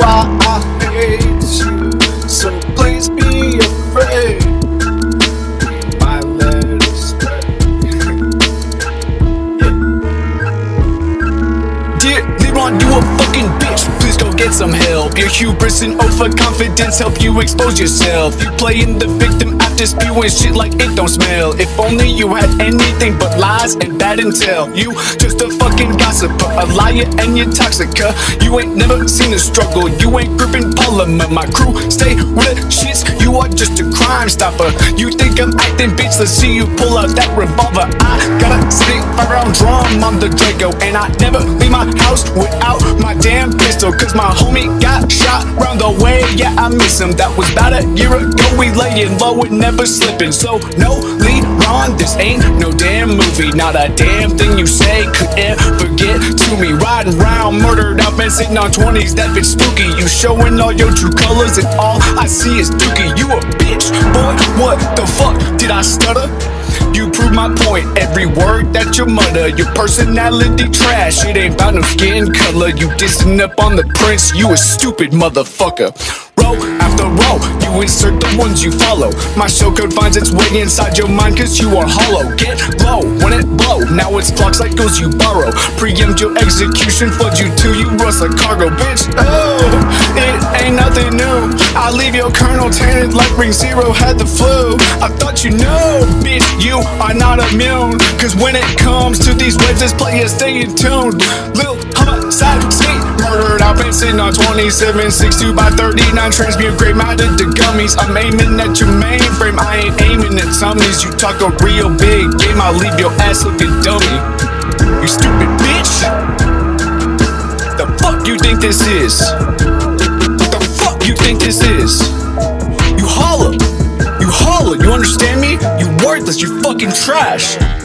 why I hate you, so please be afraid. My letters spread. Dear Leron, you a fucking bitch. Please go get some help. Your hubris and overconfidence help you expose yourself. You playing the victim after spewing shit like it don't smell. If only you had anything but lies and bad intel. You just a fucking gossiper, a liar and you're toxic. You ain't never seen a struggle, you ain't gripping polymer. My crew stay with the shits, you are just a crime stopper. You think I'm acting, bitch, let's see you pull out that revolver. I got a stick around drum on the Draco, and I never leave my house without my damn pistol. Cause my homie got shot round the way, yeah I miss him. That was about a year ago, we laying low and never slipping. So no Leron, this ain't no damn movie. Not a damn thing you say could ever get to me. Riding round, murdered up and sitting on 20s, that bitch spooky. You showing all your true colors and all I see is dookie. You a bitch, boy, what the fuck, did I stutter? You prove my point, every word that you mutter. Your personality trash, it ain't about no skin color. You dissing up on the prince, you a stupid motherfucker. Row after row, you insert the ones you follow. My show code finds its way inside your mind cause you are hollow. Get low when it blow, now it's clock cycles you borrow. Preempt your execution, flood you till you rust like cargo, bitch. Oh, it ain't nothing new. I leave your kernel tainted like Ring Zero had the flu. I thought you knew, bitch, you are not immune. Cause when it comes to these wedges, players stay in tune. Lil homicide, sneak, murdered out and sitting on 27, 62 by 39. Transmute great minded to gummies. I'm aiming at your mainframe, I ain't aiming at tummies. You talk a real big game, I'll leave your ass looking dummy. You stupid bitch. The fuck you think this is? What the fuck you think this is? You holler, you understand me? You worthless, you fucking trash.